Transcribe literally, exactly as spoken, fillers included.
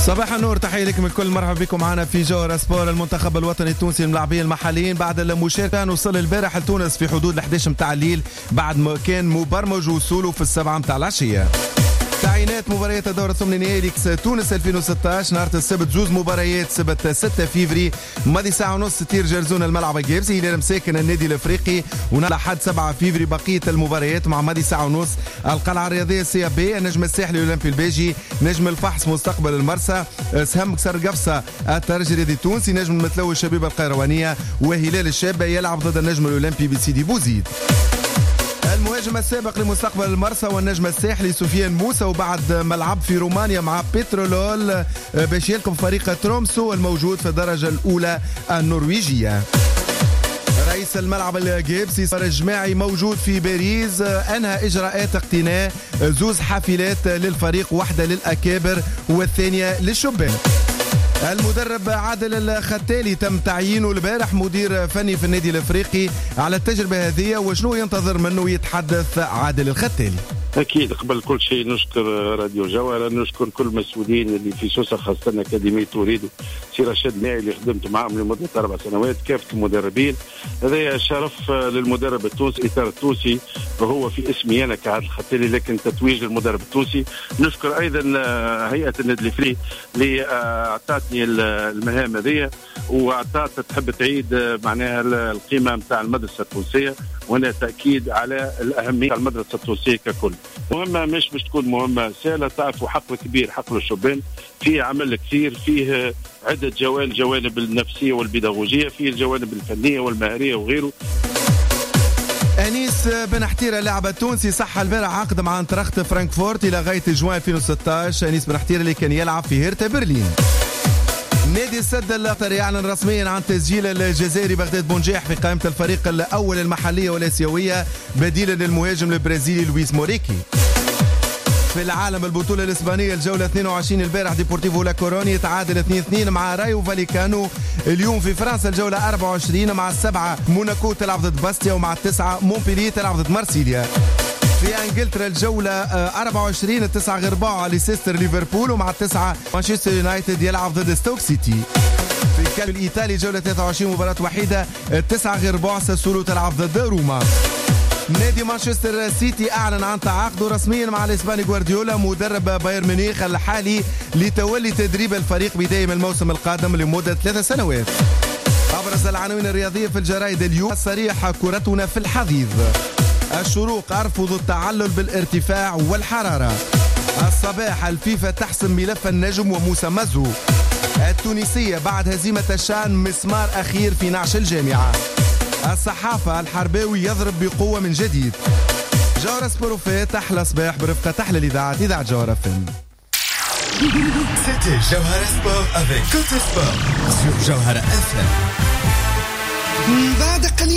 صباح النور، تحية لكم الكل، مرحبا بكم معنا في جوهر سبور. المنتخب الوطني التونسي الملاعبين المحليين بعد المشاركة وصل البارح لتونس في حدود الحداش متاع الليل بعد ما كان مبرمج وصوله في السبعة متاع العشية. تعيينات مباريات الدورة الثمانية نهائي ليكس تونس ألفين وستة عشر نهار السبت، زوز مباريات سبت ستة فيفري ماضي ساعة ونص تير جرزون الملعب الجابسي هلال مساكن النادي الافريقي، ونهار الاحد سبعة فيفري بقية المباريات مع ماضي ساعة ونص القلعة الرياضية سي بي، النجم الساحلي الاولمبي الباجي، نجم الفحص مستقبل المرسى، سهم كسر قفصة الترجي الرياضي التونسي، نجم المتلوي الشبيبة القيروانية، وهلال الشابة يلعب ضد النجم الاولمبي بسيدي بوزيد. المهاجم السابق لمستقبل المرسى والنجم الساحلي سفيان موسى، وبعد ملعب في رومانيا مع بترولول باش يلقب فريق ترومسو الموجود في الدرجة الأولى النرويجية. رئيس الملعب الجابسي صار الجماعي موجود في باريس، انهى اجراءات اقتناء زوز حافلات للفريق، واحدة للأكابر والثانية للشبان. المدرب عادل الختالي تم تعيينه البارح مدير فني في النادي الافريقي على التجربه هذه، وشنو ينتظر منه يتحدث عادل الختالي؟ أكيد قبل كل شيء نشكر راديو جوهر، نشكر كل المسؤولين اللي في سوسة، خاصة أكاديمية توريدو سي رشاد ناعي اللي خدمت معهم لمدة أربع سنوات، كافة المدربين. هذا شرف للمدرب التونسي، الإطار التونسي، وهو في اسمي أنا كعادل الختالي، لكن تتويج للمدرب التونسي. نشكر أيضا هيئة النادي الافريقي اللي أعطتني المهام هذه، وأعطت تحب تعيد معناها القيمة متاع المدرسة التونسية، وهنا تأكيد على الأهمية المدرسة التونسية ككل. مهمة مش مش تكون مهمة سهلة، تعرفوا حقل كبير، حقل الشبان فيه عمل كثير، فيه عدة جوانب، جوانب النفسية والبيداغوجية، فيه الجوانب الفنية والمهارية وغيره. أنيس بن حتيرة لاعب التونسي صح البارح عقد مع انتراخت فرانكفورت إلى غاية جوان ألفين وستة عشر. أنيس بن حتيرة اللي كان يلعب في هيرتا برلين. نادي السد القطري يعلن رسميا عن تسجيل الجزائري بغداد بونجاح في قائمة الفريق الأول المحلية والآسيوية بديلا للمهاجم البرازيلي لويس موريكي. في العالم البطولة الإسبانية الجولة اثنين وعشرين البارح ديبورتيفو لا كوروني يتعادل اثنين اثنين مع رايو فاليكانو. اليوم في فرنسا الجولة أربعة وعشرين مع السبعة موناكو تلعب ضد باستيا، ومع التسعة مونبيليه تلعب ضد مارسيليا. في انجلترا الجولة أربعة وعشرين التسعة غرباء ليسيستر ليفربول، ومع التسعة مانشستر يونايتد يلعب ضد ستوك سيتي. في الكالو الإيطالي جولة ثلاثة وعشرين مباراة وحيدة، التسعة غرباء ساسولو تلعب ضد روما. نادي مانشستر سيتي أعلن عن تعاقده رسميا مع الإسباني غوارديولا مدرب بايرن ميونخ الحالي لتولي تدريب الفريق بداية من الموسم القادم لمدة ثلاث سنوات. أبرز العناوين الرياضية في الجرائد اليوم: صريح كرتنا في الحضيض، الشروق أرفض التعلل بالارتفاع والحرارة، الصباح الفيفا تحسم ملف النجم وموسى مزو، التونسية بعد هزيمة الشان مسمار أخير في نعش الجامعة، الصحافة الحرباوي يضرب بقوة من جديد. جوهر سبوروفيت أحلى صباح برفقة أحلى الإذاعات إذاعة جوهر فم. C'était Jawhara Sport avec Côté Sport sur Jawhara F M.